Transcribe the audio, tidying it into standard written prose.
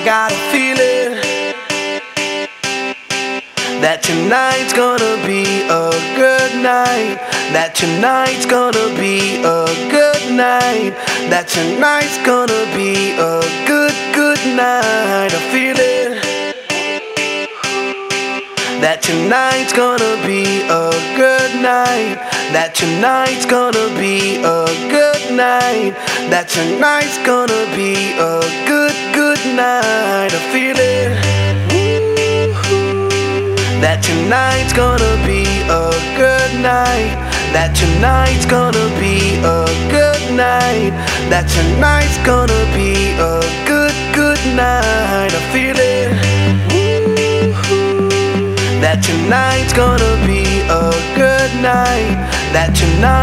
got a feeling that tonight's gonna be a good night. That tonight's gonna be a good night. That tonight's gonna be a good night. I feel it. That tonight's gonna be a good night. That tonight's gonna be a good night. That tonight's gonna be a good night. I feel it. That tonight's gonna be a good night. That tonight's gonna be a good night. That tonight's gonna be a good night. I feel it. That tonight's gonna be a good night. That tonight